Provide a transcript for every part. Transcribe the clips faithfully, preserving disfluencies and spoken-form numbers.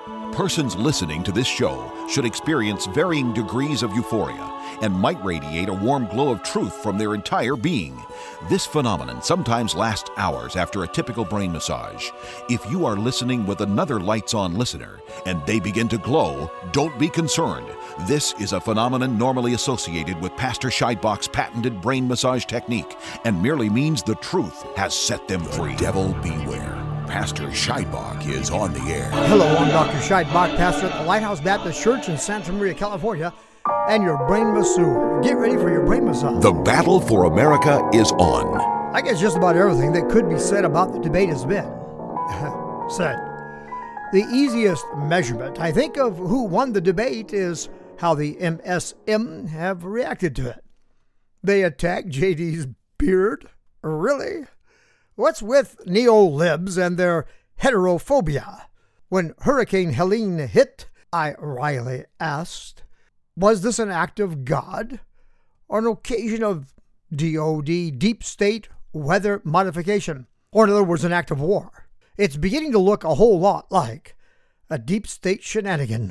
Persons listening to this show should experience varying degrees of euphoria and might radiate a warm glow of truth from their entire being. This phenomenon sometimes lasts hours after a typical brain massage. If you are listening with another lights-on listener and they begin to glow, don't be concerned. This is a phenomenon normally associated with Pastor Scheidbach's patented brain massage technique and merely means the truth has set them free. The devil beware. Pastor Scheidbach is on the air. Hello, I'm Doctor Scheidbach, pastor at the Lighthouse Baptist Church in Santa Maria, California, and your brain masseur. Get ready for your brain massage. The battle for America is on. I guess just about everything that could be said about the debate has been said. The easiest measurement, I think, of who won the debate is how the M S M have reacted to it. They attacked J D's beard? Really? What's with neo-libs and their heterophobia? When Hurricane Helene hit, I wryly asked, was this an act of God or an occasion of D O D, deep state weather modification? Or in other words, an act of war? It's beginning to look a whole lot like a deep state shenanigan.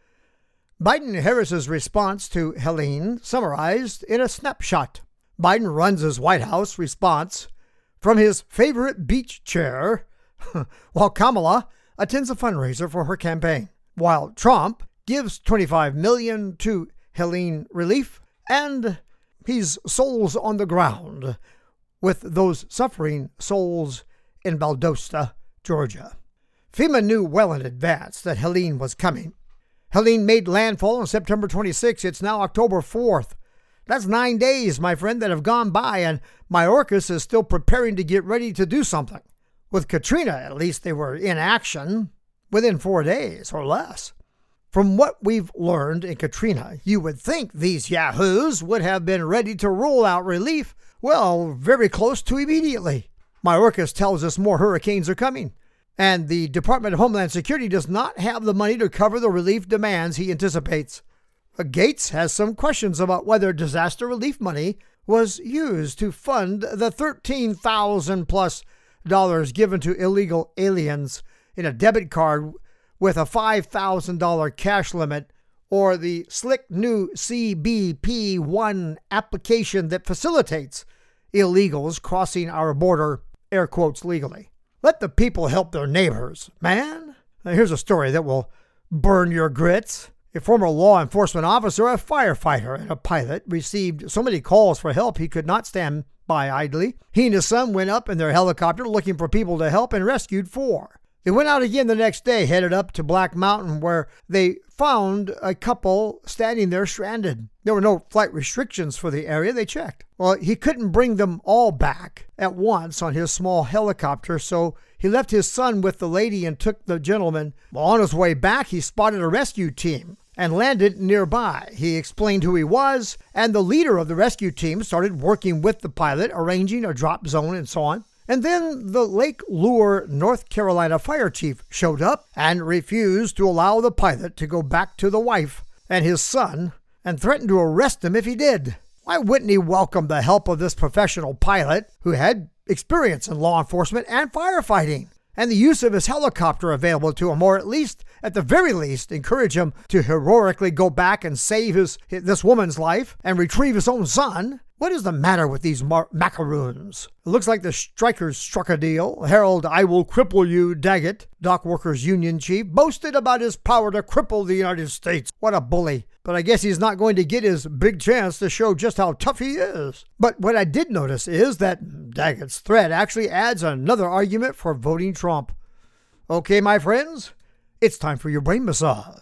Biden-Harris's response to Helene summarized in a snapshot. Biden runs his White House response from his favorite beach chair, while Kamala attends a fundraiser for her campaign, while Trump gives twenty-five million dollars to Helene relief, and he's souls on the ground with those suffering souls in Valdosta, Georgia. FEMA knew well in advance that Helene was coming. Helene made landfall on September twenty-sixth. It's now October fourth. That's nine days, my friend, that have gone by, and Mayorkas is still preparing to get ready to do something. With Katrina, at least they were in action within four days or less. From what we've learned in Katrina, you would think these yahoos would have been ready to roll out relief, well, very close to immediately. Mayorkas tells us more hurricanes are coming, and the Department of Homeland Security does not have the money to cover the relief demands he anticipates. Gates has some questions about whether disaster relief money was used to fund the thirteen thousand plus dollars given to illegal aliens in a debit card with a five thousand dollars cash limit, or the slick new C B P one application that facilitates illegals crossing our border, air quotes, legally. Let the people help their neighbors, man. Now, here's a story that will burn your grits. A former law enforcement officer, a firefighter, and a pilot received so many calls for help he could not stand by idly. He and his son went up in their helicopter looking for people to help and rescued four. They went out again the next day, headed up to Black Mountain, where they found a couple standing there stranded. There were no flight restrictions for the area. They checked. Well, he couldn't bring them all back at once on his small helicopter, so he left his son with the lady and took the gentleman. Well, on his way back, he spotted a rescue team and landed nearby. He explained who he was, and the leader of the rescue team started working with the pilot, arranging a drop zone and so on. And then the Lake Lure, North Carolina fire chief showed up and refused to allow the pilot to go back to the wife and his son and threatened to arrest him if he did. Why wouldn't he welcome the help of this professional pilot who had experience in law enforcement and firefighting, and the use of his helicopter available to him, or at least, at the very least, encourage him to heroically go back and save his this woman's life and retrieve his own son? What is the matter with these mar- macaroons? It looks like the strikers struck a deal. Harold, I will cripple you, Daggett, dock workers union chief, boasted about his power to cripple the United States. What a bully. But I guess he's not going to get his big chance to show just how tough he is. But what I did notice is that Daggett's threat actually adds another argument for voting Trump. Okay, my friends, it's time for your brain massage.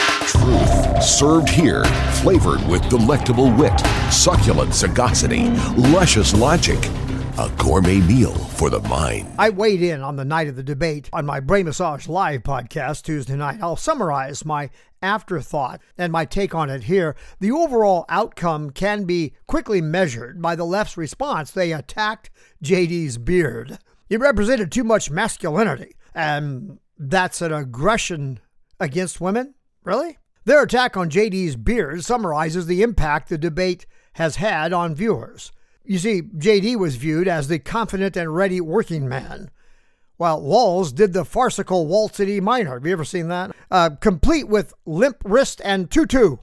Truth served here, flavored with delectable wit, succulent sagacity, luscious logic. A gourmet meal for the mind. I weighed in on the night of the debate on my Brain Massage Live podcast Tuesday night. I'll summarize my afterthought and my take on it here. The overall outcome can be quickly measured by the left's response. They attacked J D's beard. He represented too much masculinity, and that's an aggression against women? Really? Their attack on J D's beard summarizes the impact the debate has had on viewers. You see, J D was viewed as the confident and ready working man, while Walz did the farcical Waltz in E minor. Have you ever seen that? Uh, complete with limp wrist and tutu.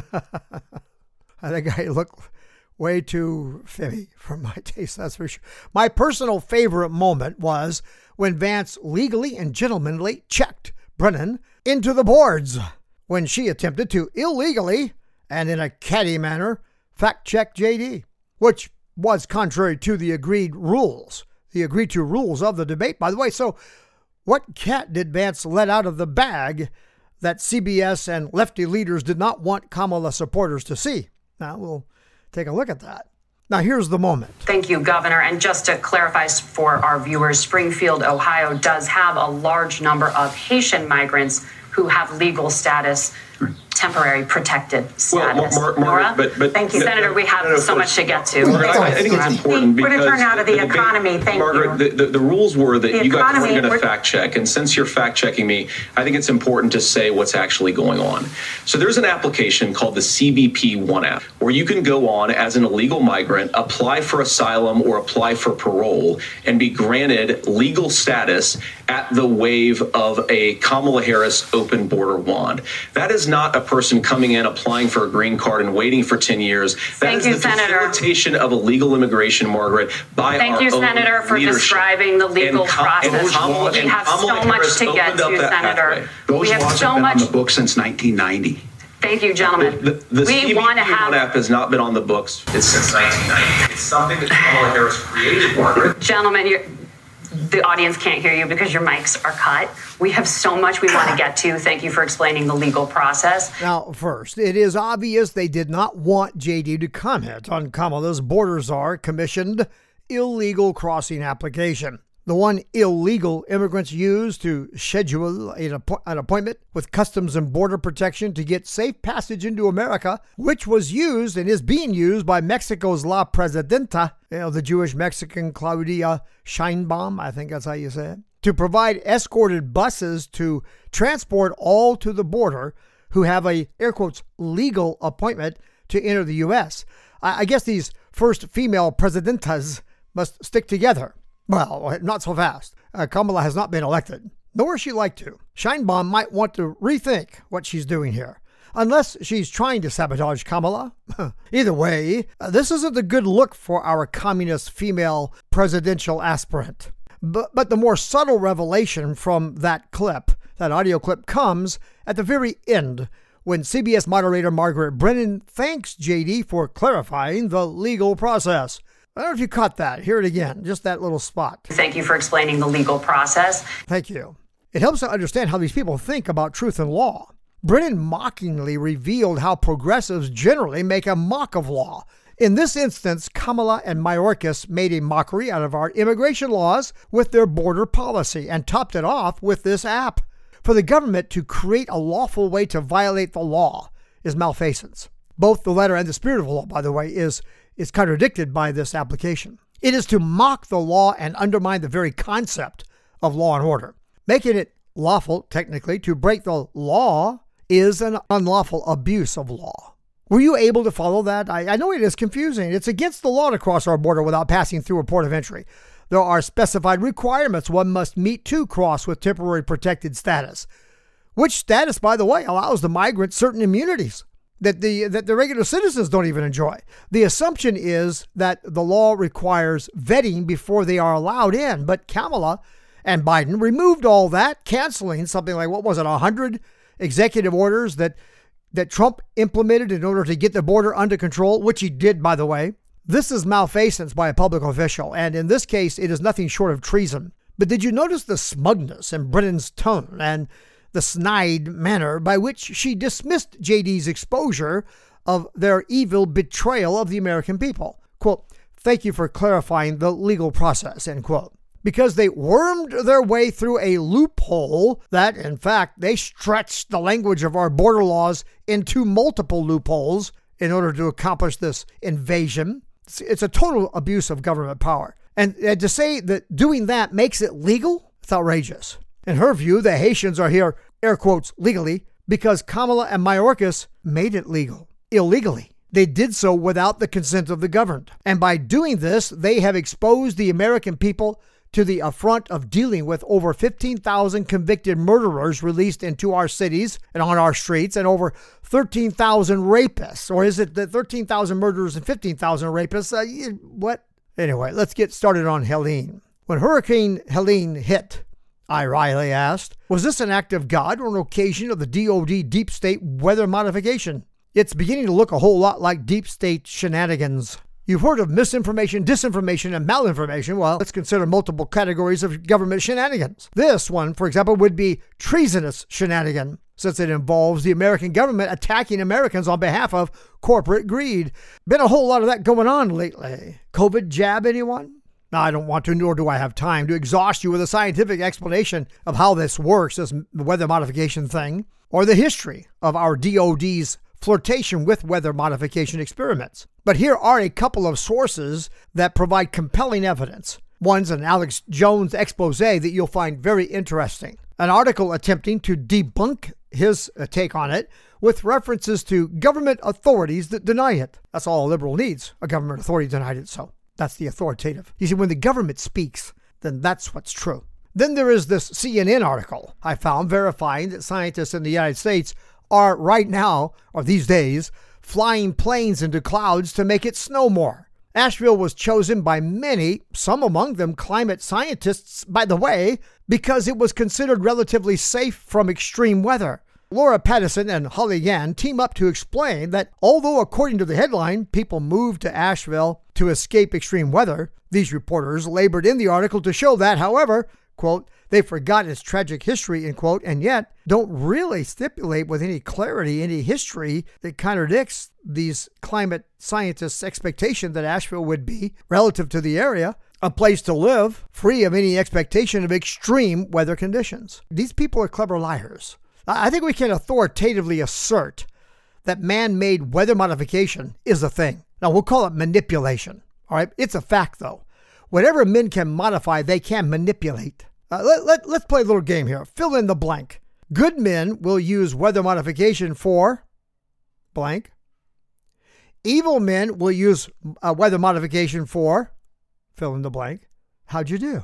I think I look way too fibby for my taste, that's for sure. My personal favorite moment was when Vance legally and gentlemanly checked Brennan into the boards when she attempted to illegally and in a catty manner fact-check J D, which was contrary to the agreed rules, the agreed to rules of the debate, by the way. So what cat did Vance let out of the bag that C B S and lefty leaders did not want Kamala supporters to see? Now, we'll take a look at that. Now, here's the moment. Thank you, Governor. And just to clarify for our viewers, Springfield, Ohio does have a large number of Haitian migrants who have legal status, temporary protected status. Well, Mar- Mar- Nora? but, but, Thank you, no, Senator. We have no, no, so first, much to get to. Margaret, I, I think it's important We're because to turn out of the, the economy. Debate, Thank Margaret, you. The, the, the rules were that the you guys economy, were going we're... to fact check, and since you're fact checking me, I think it's important to say what's actually going on. So there's an application called the C B P One app, where you can go on as an illegal migrant, apply for asylum or apply for parole, and be granted legal status at the wave of a Kamala Harris open border wand. That is not a person coming in, applying for a green card and waiting for ten years. That Thank is you, the Senator. facilitation of illegal immigration, Margaret, by Thank our you, own Senator, for leadership. describing the legal and Com- process. And Kamala, we and have Kamala so much Harris to get opened up to, that Senator. pathway. Those we have laws so have been much on the books since nineteen ninety. Thank you, gentlemen. The, the, the we C B P want to have One app has not been on the books. It's since nineteen ninety. It's something that Kamala Harris created, Margaret. Gentlemen, you're, the audience can't hear you because your mics are cut. We have so much we want to get to. Thank you for explaining the legal process. Now, first, it is obvious they did not want J D to comment on Kamala's border czar commissioned illegal crossing application. The one illegal immigrants use to schedule an appointment with Customs and Border Protection to get safe passage into America, which was used and is being used by Mexico's La Presidenta, you know, the Jewish Mexican Claudia Sheinbaum, I think that's how you say it, to provide escorted buses to transport all to the border who have a, air quotes, legal appointment to enter the U S. I, I guess these first female presidentas must stick together. Well, not so fast. Uh, Kamala has not been elected, nor is she like to. Sheinbaum might want to rethink what she's doing here, unless she's trying to sabotage Kamala. Either way, uh, this isn't a good look for our communist female presidential aspirant. But, but the more subtle revelation from that clip, that audio clip, comes at the very end when C B S moderator Margaret Brennan thanks J D for clarifying the legal process. I don't know if you caught that. Hear it again. Just that little spot. Thank you for explaining the legal process. Thank you. It helps to understand how these people think about truth and law. Brennan mockingly revealed how progressives generally make a mock of law. In this instance, Kamala and Mayorkas made a mockery out of our immigration laws with their border policy and topped it off with this app. For the government to create a lawful way to violate the law is malfeasance. Both the letter and the spirit of the law, by the way, is is contradicted by this application. It is to mock the law and undermine the very concept of law and order. Making it lawful, technically, to break the law is an unlawful abuse of law. Were you able to follow that? I, I know it is confusing. It's against the law to cross our border without passing through a port of entry. There are specified requirements one must meet to cross with temporary protected status, which status, by the way, allows the migrant certain immunities that the that the regular citizens don't even enjoy. The assumption is that the law requires vetting before they are allowed in, but Kamala and Biden removed all that, canceling something like, what was it, one hundred executive orders that that Trump implemented in order to get the border under control, which he did, by the way. This is malfeasance by a public official, and in this case, it is nothing short of treason. But did you notice the smugness in Brennan's tone and the snide manner by which she dismissed J D's exposure of their evil betrayal of the American people? Quote, thank you for clarifying the legal process, end quote. Because they wormed their way through a loophole that, in fact, they stretched the language of our border laws into multiple loopholes in order to accomplish this invasion. It's, it's a total abuse of government power. And, and to say that doing that makes it legal, it's outrageous. In her view, the Haitians are here, air quotes, legally, because Kamala and Mayorkas made it legal, illegally. They did so without the consent of the governed. And by doing this, they have exposed the American people to the affront of dealing with over fifteen thousand convicted murderers released into our cities and on our streets, and over thirteen thousand rapists. Or is it the thirteen thousand murderers and fifteen thousand rapists? Uh, what? Anyway, let's get started on Helene. When Hurricane Helene hit, I wryly asked, was this an act of God or an occasion of the D O D deep state weather modification? It's beginning to look a whole lot like deep state shenanigans. You've heard of misinformation, disinformation, and malinformation. Well, let's consider multiple categories of government shenanigans. This one, for example, would be treasonous shenanigan, since it involves the American government attacking Americans on behalf of corporate greed. Been a whole lot of that going on lately. COVID jab, anyone? Now, I don't want to, nor do I have time to exhaust you with a scientific explanation of how this works, this weather modification thing, or the history of our D O D's flirtation with weather modification experiments. But here are a couple of sources that provide compelling evidence. One's an Alex Jones expose that you'll find very interesting. An article attempting to debunk his take on it with references to government authorities that deny it. That's all a liberal needs. A government authority denied it, so that's the authoritative. You see, when the government speaks, then that's what's true. Then there is this C N N article I found verifying that scientists in the United States are right now, or these days, flying planes into clouds to make it snow more. Asheville was chosen by many, some among them climate scientists, by the way, because it was considered relatively safe from extreme weather. Laura Pattison and Holly Yan team up to explain that although, according to the headline, people moved to Asheville to escape extreme weather, these reporters labored in the article to show that, however, quote, they forgot its tragic history, end quote, and yet don't really stipulate with any clarity any history that contradicts these climate scientists' expectation that Asheville would be, relative to the area, a place to live, free of any expectation of extreme weather conditions. These people are clever liars. I think we can authoritatively assert that man-made weather modification is a thing. Now, we'll call it manipulation. All right? It's a fact, though. Whatever men can modify, they can manipulate. Uh, let, let, let's play a little game here. Fill in the blank. Good men will use weather modification for blank. Evil men will use uh, weather modification for fill in the blank. How'd you do?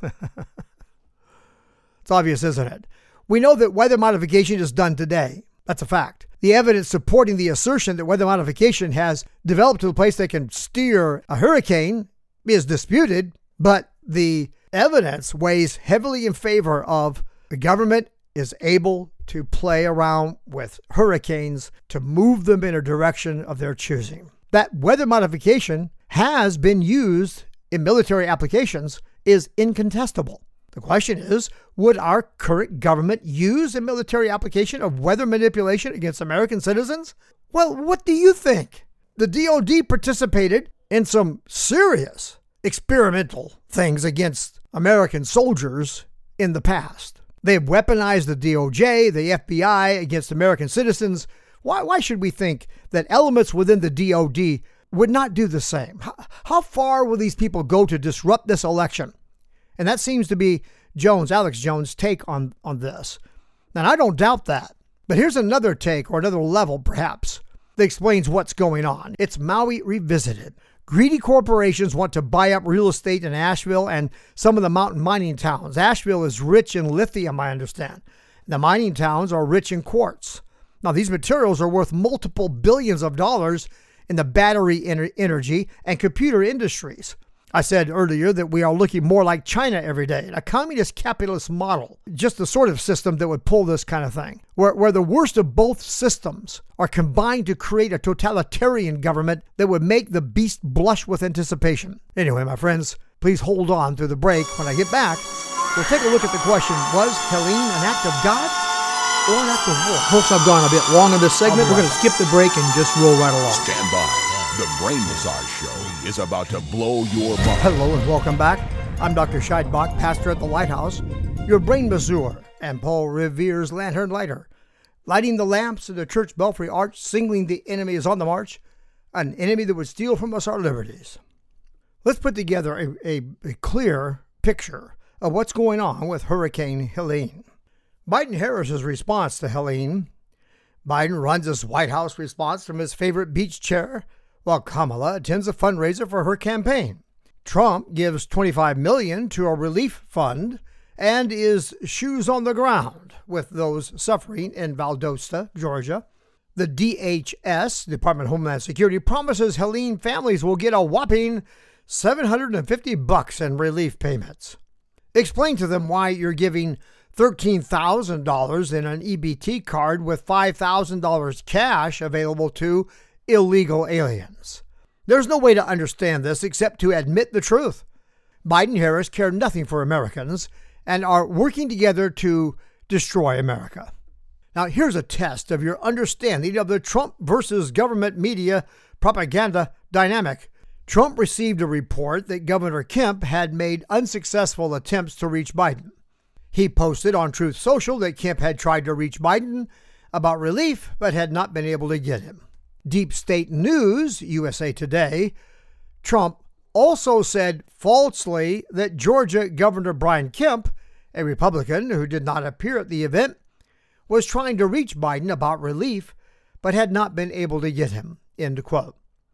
It's obvious, isn't it? We know that weather modification is done today. That's a fact. The evidence supporting the assertion that weather modification has developed to the place that can steer a hurricane is disputed, but the evidence weighs heavily in favor of the government is able to play around with hurricanes to move them in a direction of their choosing. That weather modification has been used in military applications is incontestable. The question is, would our current government use a military application of weather manipulation against American citizens? Well, what do you think? The D O D participated in some serious experimental things against American soldiers in the past. They've weaponized the D O J, the F B I against American citizens. Why, why should we think that elements within the D O D would not do the same? How, how far will these people go to disrupt this election? And that seems to be Jones, Alex Jones' take on, on this. And I don't doubt that. But here's another take, or another level perhaps, that explains what's going on. It's Maui Revisited. Greedy corporations want to buy up real estate in Asheville and some of the mountain mining towns. Asheville is rich in lithium, I understand. The mining towns are rich in quartz. Now, these materials are worth multiple billions of dollars in the battery ener- energy and computer industries. I said earlier that we are looking more like China every day, a communist capitalist model, just the sort of system that would pull this kind of thing, where, where the worst of both systems are combined to create a totalitarian government that would make the beast blush with anticipation. Anyway, my friends, please hold on through the break. When I get back, we'll take a look at the question, was Helene an act of God or an act of war? Folks, I've gone a bit long on this segment. We're going to skip the break and just roll right along. Stand by. The Brain Massage Show is about to blow your mind. Hello and welcome back. I'm Doctor Scheidbach, pastor at the Lighthouse, your brain masseur, and Paul Revere's lantern lighter, lighting the lamps of the church belfry arch, signaling the enemy is on the march, an enemy that would steal from us our liberties. Let's put together a, a, a clear picture of what's going on with Hurricane Helene. Biden-Harris's response to Helene. Biden runs his White House response from his favorite beach chair, while Kamala attends a fundraiser for her campaign. Trump gives twenty-five million dollars to a relief fund and is shoes on the ground with those suffering in Valdosta, Georgia. The D H S, Department of Homeland Security, promises Helene families will get a whopping seven hundred fifty bucks in relief payments. Explain to them why you're giving thirteen thousand dollars in an E B T card with five thousand dollars cash available to illegal aliens. There's no way to understand this except to admit the truth. Biden-Harris care nothing for Americans and are working together to destroy America. Now, here's a test of your understanding of the Trump versus government media propaganda dynamic. Trump received a report that Governor Kemp had made unsuccessful attempts to reach Biden. He posted on Truth Social that Kemp had tried to reach Biden about relief, but had not been able to get him. Deep State News, U S A Today, Trump also said falsely that Georgia Governor Brian Kemp, a Republican who did not appear at the event, was trying to reach Biden about relief, but had not been able to get him. End quote.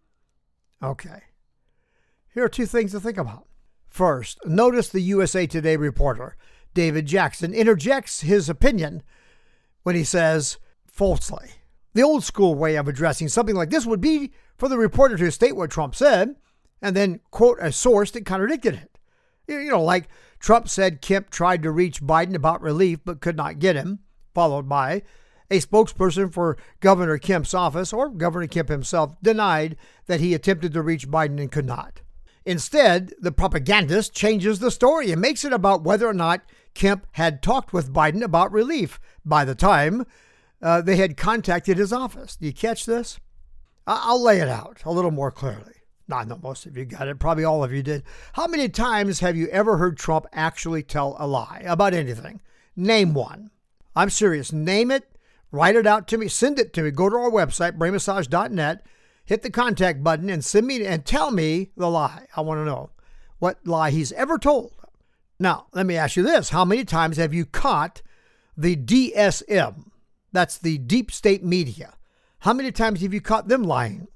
Okay. Here are two things to think about. First, notice the U S A Today reporter, David Jackson, interjects his opinion when he says falsely. The old school way of addressing something like this would be for the reporter to state what Trump said and then quote a source that contradicted it. You know, like Trump said Kemp tried to reach Biden about relief but could not get him, followed by a spokesperson for Governor Kemp's office or Governor Kemp himself denied that he attempted to reach Biden and could not. Instead, the propagandist changes the story and makes it about whether or not Kemp had talked with Biden about relief by the time uh, they had contacted his office. Do you catch this? I'll lay it out a little more clearly. No, I know most of you got it. Probably all of you did. How many times have you ever heard Trump actually tell a lie about anything? Name one. I'm serious. Name it. Write it out to me. Send it to me. Go to our website, brain massage dot net. Hit the contact button and send me and tell me the lie. I want to know what lie he's ever told. Now, let me ask you this. How many times have you caught the D S M? That's the deep state media. How many times have you caught them lying?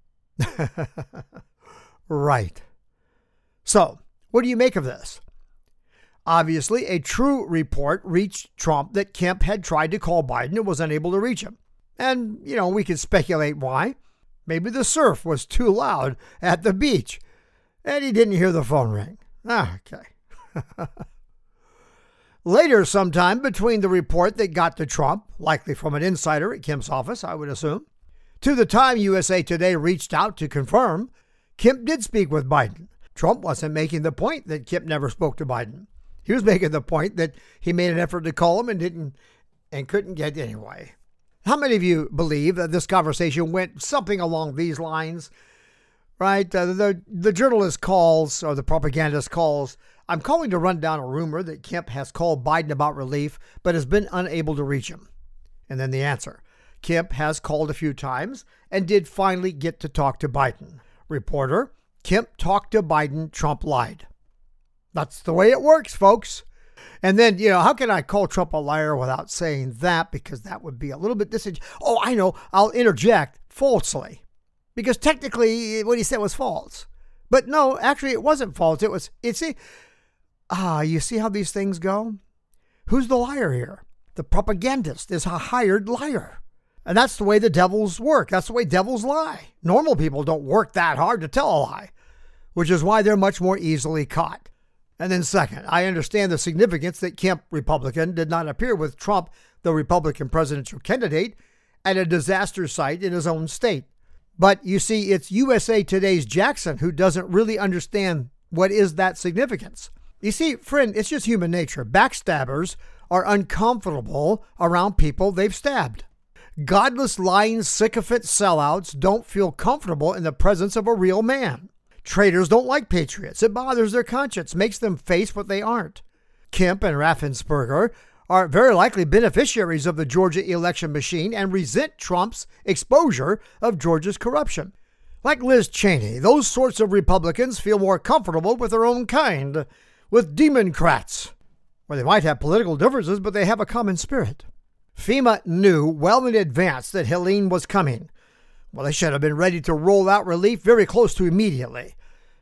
Right. So, what do you make of this? Obviously, a true report reached Trump that Kemp had tried to call Biden and was unable to reach him. And, you know, we can speculate why. Maybe the surf was too loud at the beach and he didn't hear the phone ring. Ah, okay. Later sometime between the report that got to Trump, likely from an insider at Kemp's office, I would assume, to the time U S A Today reached out to confirm, Kemp did speak with Biden. Trump wasn't making the point that Kemp never spoke to Biden. He was making the point that he made an effort to call him and didn't and couldn't get anyway. How many of you believe that this conversation went something along these lines? Right? Uh, the, the journalist calls, or the propagandist calls, I'm calling to run down a rumor that Kemp has called Biden about relief, but has been unable to reach him. And then the answer. Kemp has called a few times and did finally get to talk to Biden. Reporter, Kemp talked to Biden, Trump lied. That's the way it works, folks. And then, you know, how can I call Trump a liar without saying that? Because that would be a little bit disingenuous. Oh, I know. I'll interject falsely. Because technically what he said was false. But no, actually it wasn't false. It was, it's a, ah, you see how these things go? Who's the liar here? The propagandist is a hired liar. And that's the way the devils work. That's the way devils lie. Normal people don't work that hard to tell a lie, which is why they're much more easily caught. And then second, I understand the significance that Kemp, Republican, did not appear with Trump, the Republican presidential candidate, at a disaster site in his own state. But you see, it's U S A Today's Jackson who doesn't really understand what is that significance. You see, friend, it's just human nature. Backstabbers are uncomfortable around people they've stabbed. Godless, lying, sycophant sellouts don't feel comfortable in the presence of a real man. Traitors don't like patriots. It bothers their conscience, makes them face what they aren't. Kemp and Raffensperger are very likely beneficiaries of the Georgia election machine and resent Trump's exposure of Georgia's corruption. Like Liz Cheney, those sorts of Republicans feel more comfortable with their own kind, with Democrats, where they might have political differences, but they have a common spirit. FEMA knew well in advance that Helene was coming. Well, they should have been ready to roll out relief very close to immediately.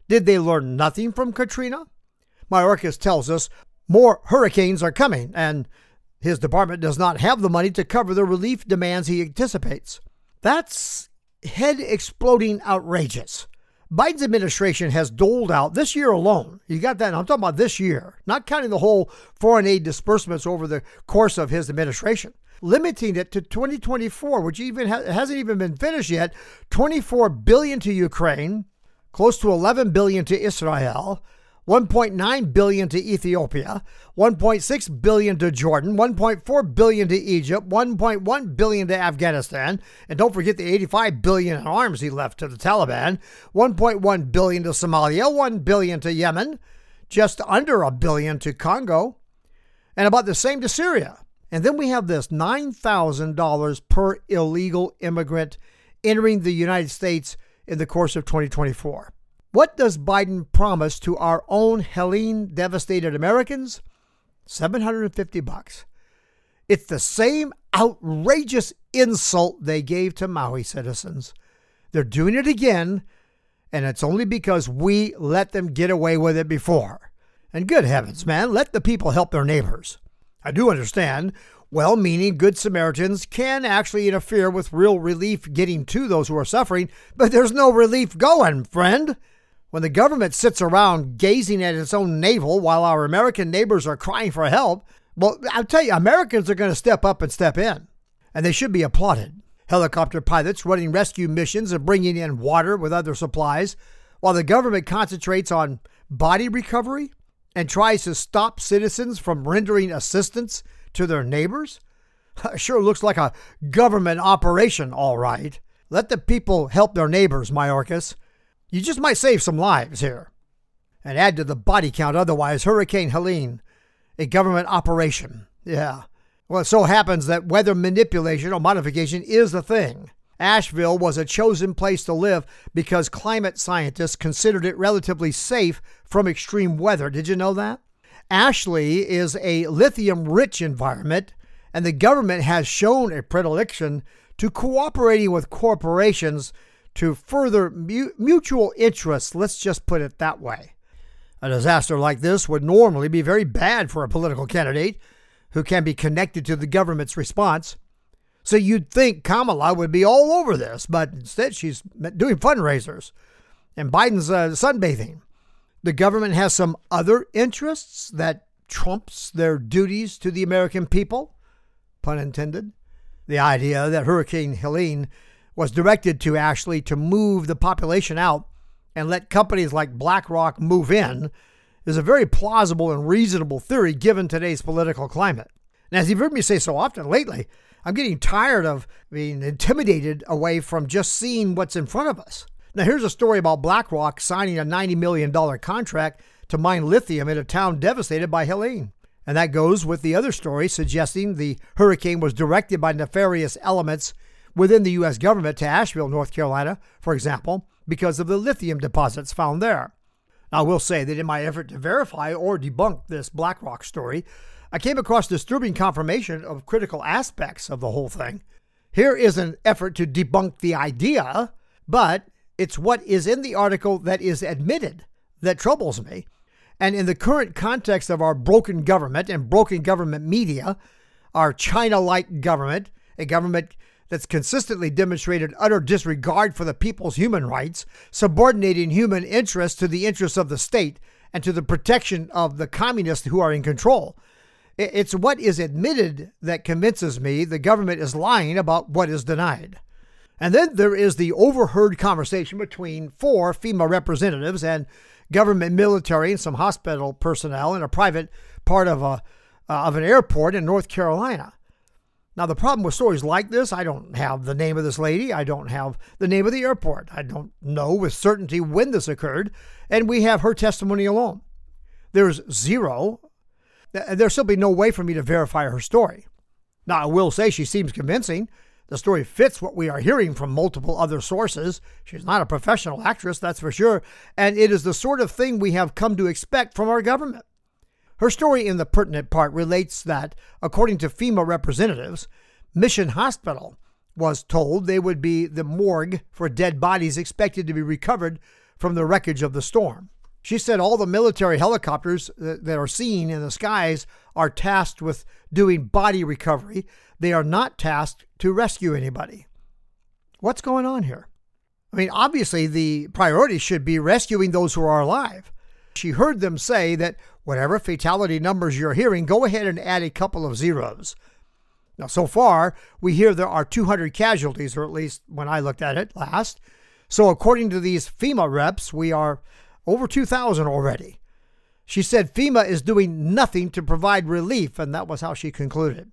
Did they learn nothing from Katrina? Mayorkas tells us more hurricanes are coming, and his department does not have the money to cover the relief demands he anticipates. That's head-exploding outrageous. Biden's administration has doled out this year alone. You got that? I'm talking about this year, not counting the whole foreign aid disbursements over the course of his administration, limiting it to twenty twenty-four, which even ha- hasn't even been finished yet. twenty-four billion dollars to Ukraine, close to eleven billion dollars to Israel, one point nine billion dollars to Ethiopia, one point six billion dollars to Jordan, one point four billion dollars to Egypt, one point one billion dollars to Afghanistan, and don't forget the eighty-five billion dollars in arms he left to the Taliban, one point one billion dollars to Somalia, one billion dollars to Yemen, just under a billion to Congo, and about the same to Syria. And then we have this nine thousand dollars per illegal immigrant entering the United States in the course of twenty twenty-four. What does Biden promise to our own Helene devastated Americans? seven hundred fifty bucks. It's the same outrageous insult they gave to Maui citizens. They're doing it again, and it's only because we let them get away with it before. And good heavens, man, let the people help their neighbors. I do understand well-meaning Good Samaritans can actually interfere with real relief getting to those who are suffering, but there's no relief going, friend. When the government sits around gazing at its own navel while our American neighbors are crying for help, well, I'll tell you, Americans are going to step up and step in, and they should be applauded. Helicopter pilots running rescue missions and bringing in water with other supplies, while the government concentrates on body recovery and tries to stop citizens from rendering assistance to their neighbors. Sure looks like a government operation, all right. Let the people help their neighbors, Mayorkas. You just might save some lives here. And add to the body count otherwise, Hurricane Helene, a government operation. Yeah. Well, it so happens that weather manipulation or modification is the thing. Asheville was a chosen place to live because climate scientists considered it relatively safe from extreme weather. Did you know that? Ashley is a lithium-rich environment, and the government has shown a predilection to cooperating with corporations to further mu- mutual interests, let's just put it that way. A disaster like this would normally be very bad for a political candidate who can be connected to the government's response. So you'd think Kamala would be all over this, but instead she's doing fundraisers and Biden's uh, sunbathing. The government has some other interests that trumps their duties to the American people, pun intended. The idea that Hurricane Helene was directed to Ashley to move the population out and let companies like BlackRock move in is a very plausible and reasonable theory given today's political climate. And as you've heard me say so often lately, I'm getting tired of being intimidated away from just seeing what's in front of us. Now, here's a story about BlackRock signing a ninety million dollars contract to mine lithium in a town devastated by Helene. And that goes with the other story suggesting the hurricane was directed by nefarious elements within the U S government to Asheville, North Carolina, for example, because of the lithium deposits found there. Now, I will say that in my effort to verify or debunk this BlackRock story, I came across disturbing confirmation of critical aspects of the whole thing. Here is an effort to debunk the idea, but it's what is in the article that is admitted that troubles me. And in the current context of our broken government and broken government media, our China-like government, a government that's consistently demonstrated utter disregard for the people's human rights, subordinating human interests to the interests of the state and to the protection of the communists who are in control. It's what is admitted that convinces me the government is lying about what is denied. And then there is the overheard conversation between four FEMA representatives and government military and some hospital personnel in a private part of a uh, of an airport in North Carolina. Now, the problem with stories like this, I don't have the name of this lady. I don't have the name of the airport. I don't know with certainty when this occurred, and we have her testimony alone. There's zero. There's simply no way for me to verify her story. Now, I will say she seems convincing. The story fits what we are hearing from multiple other sources. She's not a professional actress, that's for sure, and it is the sort of thing we have come to expect from our government. Her story in the pertinent part relates that, according to FEMA representatives, Mission Hospital was told they would be the morgue for dead bodies expected to be recovered from the wreckage of the storm. She said all the military helicopters that are seen in the skies are tasked with doing body recovery. They are not tasked to rescue anybody. What's going on here? I mean, obviously the priority should be rescuing those who are alive. She heard them say that whatever fatality numbers you're hearing, go ahead and add a couple of zeros. Now, so far, we hear there are two hundred casualties, or at least when I looked at it last. So according to these FEMA reps, we are over two thousand already. She said FEMA is doing nothing to provide relief, and that was how she concluded.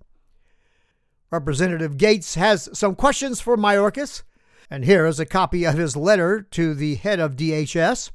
Representative Gates has some questions for Mayorkas, and here is a copy of his letter to the head of D H S.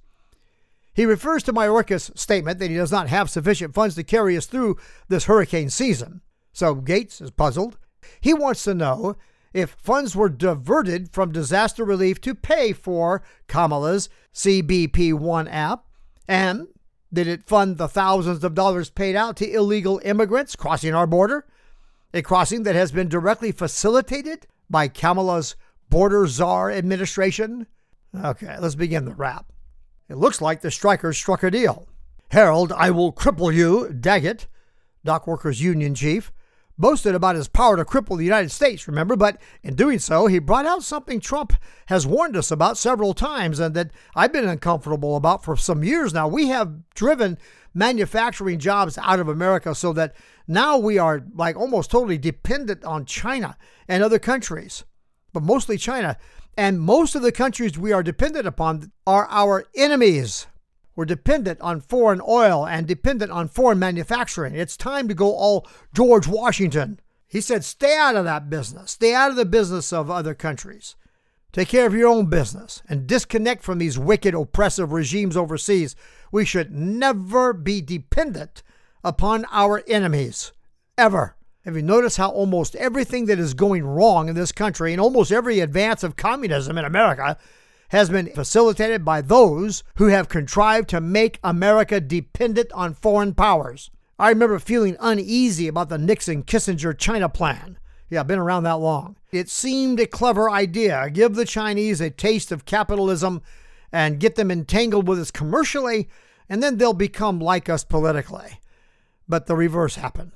He refers to Mayorkas' statement that he does not have sufficient funds to carry us through this hurricane season. So Gates is puzzled. He wants to know if funds were diverted from disaster relief to pay for Kamala's C B P one app, and did it fund the thousands of dollars paid out to illegal immigrants crossing our border, a crossing that has been directly facilitated by Kamala's border czar administration? Okay, let's begin the rap. It looks like the strikers struck a deal. Harold, I will cripple you, Daggett, dock workers union chief, boasted about his power to cripple the United States, remember? But in doing so, he brought out something Trump has warned us about several times and that I've been uncomfortable about for some years now. We have driven manufacturing jobs out of America so that now we are like almost totally dependent on China and other countries, but mostly China. And most of the countries we are dependent upon are our enemies. We're dependent on foreign oil and dependent on foreign manufacturing. It's time to go all George Washington. He said, stay out of that business. Stay out of the business of other countries. Take care of your own business and disconnect from these wicked, oppressive regimes overseas. We should never be dependent upon our enemies, ever. Have you noticed how almost everything that is going wrong in this country and almost every advance of communism in America has been facilitated by those who have contrived to make America dependent on foreign powers? I remember feeling uneasy about the Nixon-Kissinger-China plan. Yeah, I've been around that long. It seemed a clever idea. Give the Chinese a taste of capitalism and get them entangled with us commercially, and then they'll become like us politically. But the reverse happened.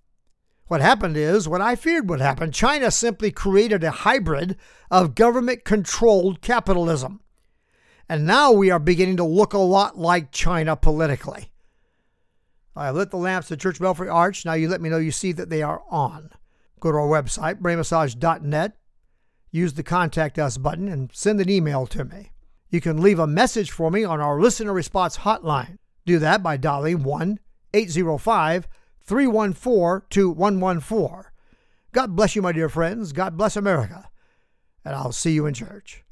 What happened is what I feared would happen. China simply created a hybrid of government-controlled capitalism. And now we are beginning to look a lot like China politically. I lit the lamps at Church Belfry Arch. Now you let me know you see that they are on. Go to our website, brain massage dot net. Use the Contact Us button and send an email to me. You can leave a message for me on our listener response hotline. Do that by dialing one eight zero five, three one four, two one one four. God bless you, my dear friends. God bless America. And I'll see you in church.